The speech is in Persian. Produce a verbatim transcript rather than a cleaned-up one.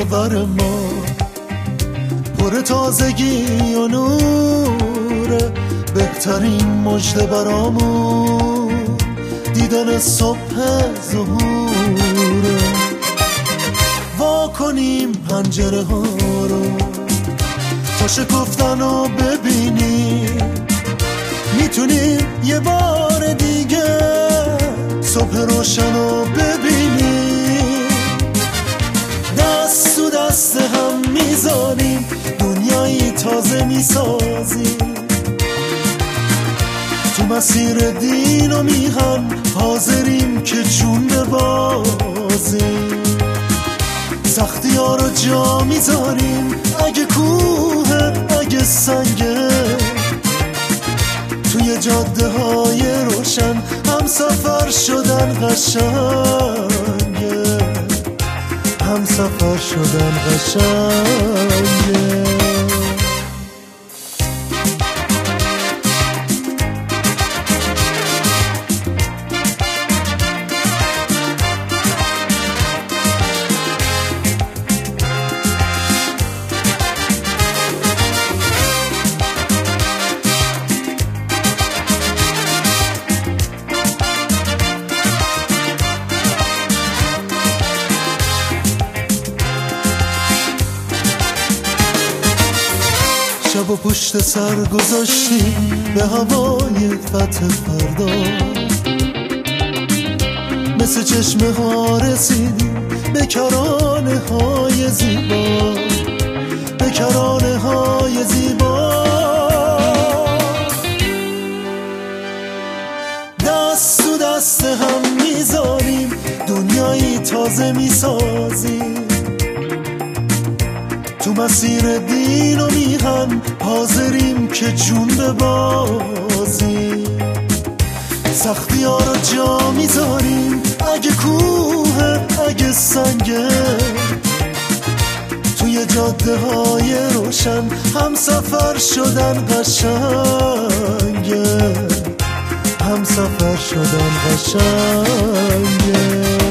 باور ما پر تازگی و نوره، بهترین مژده برامون دیدن صبح ظهوره. وا کنیم پنجره ها رو تا شکفتن رو ببینیم، میتونیم یه بار دیگه صبح روشن رو ببینیم. دست تو دست هم میذاریم، دنیایی تازه میسازیم، تو مسیر دین و میهن حاضریم که جون ببازیم. سختی ها رو جا میذاریم، اگه کوه اگه سنگه، توی جاده های روشن هم سفر شدن قشنگه، هم سفر شدن قشنگه. شب و پشت سر گذاشتیم به هوای فتح فردا، مثل چشمه ها رسیدیم به کرانه های زیبا، به کرانه های زیبا. دست تو دست هم میذاریم، دنیایی تازه میسازیم، تو مسیر دین و میهن حاضریم که جون ببازیم. سختی ها رو جا میذاریم، اگه کوه اگه سنگه، توی جاده های روشن هم سفر شدن قشنگه، هم سفر شدن قشنگه.